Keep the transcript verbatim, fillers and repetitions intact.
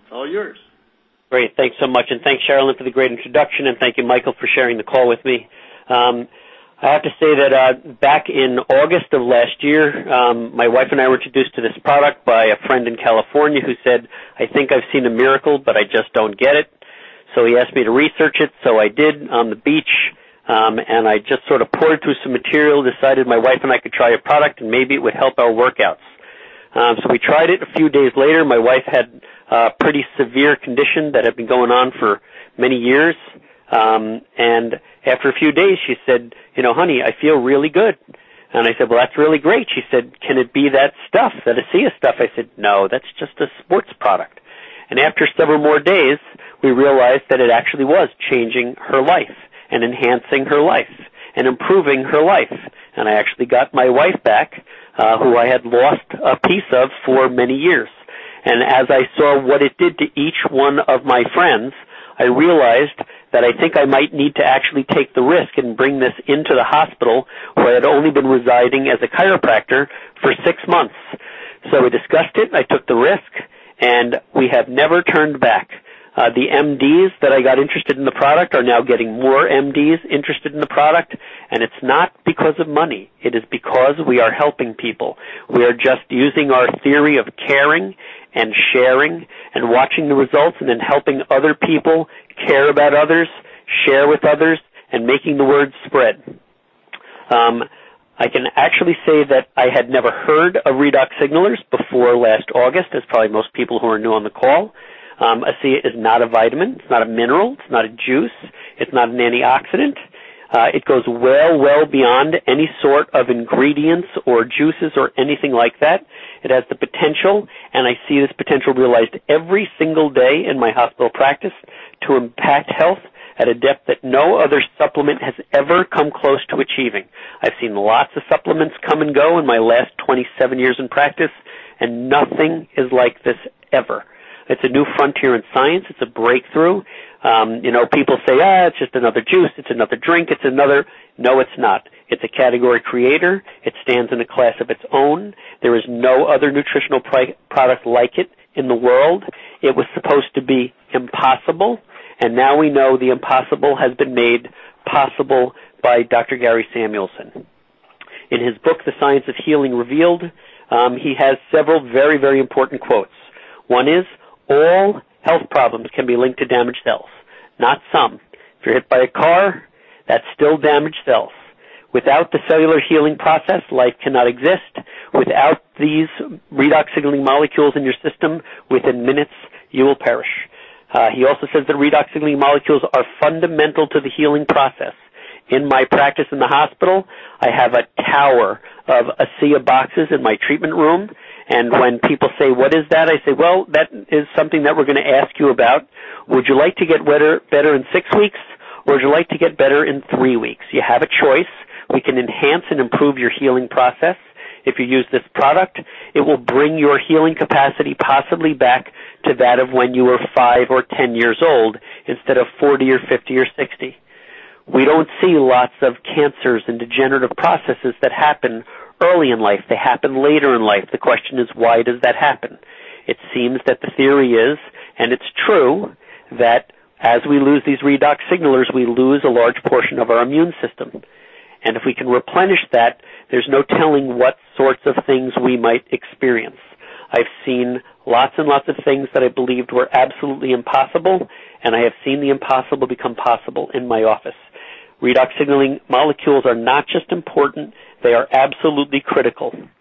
all yours. Great. Thanks so much. And thanks, Sherilyn, for the great introduction. And thank you, Michael, for sharing the call with me. Um, I have to say that uh, back in August of last year, um, my wife and I were introduced to this product by a friend in California who said, I think I've seen a miracle, but I just don't get it. So he asked me to research it, so I did on the beach, um, and I just sort of poured through some material, decided my wife and I could try a product, and maybe it would help our workouts. Um, so we tried it. A few days later, my wife had a pretty severe condition that had been going on for many years, um, and after a few days, she said, you know, honey, I feel really good. And I said, well, that's really great. She said, can it be that stuff, that ASEA stuff? I said, no, that's just a sports product. And after several more days, we realized that it actually was changing her life and enhancing her life and improving her life. And I actually got my wife back, uh, who I had lost a piece of for many years. And as I saw what it did to each one of my friends, I realized that I think I might need to actually take the risk and bring this into the hospital where I had only been residing as a chiropractor for six months. So we discussed it, I took the risk, and we have never turned back. Uh, the M Ds that I got interested in the product are now getting more M Ds interested in the product, and it's not because of money. It is because we are helping people. We are just using our theory of caring and sharing and watching the results and then helping other people care about others, share with others, and making the word spread. Um, I can actually say that I had never heard of redox signalers before last August, as probably most people who are new on the call. Um, ASEA is not a vitamin. It's not a mineral. It's not a juice. It's not an antioxidant. Uh, it goes well, well beyond any sort of ingredients or juices or anything like that. It has the potential, and I see this potential realized every single day in my hospital practice, to impact health at a depth that no other supplement has ever come close to achieving. I've seen lots of supplements come and go in my last twenty-seven years in practice, and nothing is like this ever. It's a new frontier in science. It's a breakthrough. Um, you know, people say, ah, it's just another juice. It's another drink. It's another. No, it's not. It's a category creator. It stands in a class of its own. There is no other nutritional pri- product like it in the world. It was supposed to be impossible, and now we know the impossible has been made possible by Doctor Gary Samuelson. In his book, The Science of Healing Revealed, um, he has several very, very important quotes. One is, all health problems can be linked to damaged cells, not some. If you're hit by a car, that's still damaged cells. Without the cellular healing process, life cannot exist. Without these redox signaling molecules in your system, within minutes, you will perish. Uh, he also says that redox signaling molecules are fundamental to the healing process. In my practice in the hospital, I have a tower of ASEA boxes in my treatment room. And when people say, what is that? I say, well, that is something that we're going to ask you about. Would you like to get better, better in six weeks, or would you like to get better in three weeks? You have a choice. We can enhance and improve your healing process. If you use this product, it will bring your healing capacity possibly back to that of when you were five or ten years old instead of forty or fifty or sixty. We don't see lots of cancers and degenerative processes that happen early in life. They happen later in life. The question is, why does that happen? It seems that the theory is, and it's true, that as we lose these redox signalers, we lose a large portion of our immune system. And if we can replenish that, there's no telling what sorts of things we might experience. I've seen lots and lots of things that I believed were absolutely impossible, and I have seen the impossible become possible in my office. Redox signaling molecules are not just important, they are absolutely critical.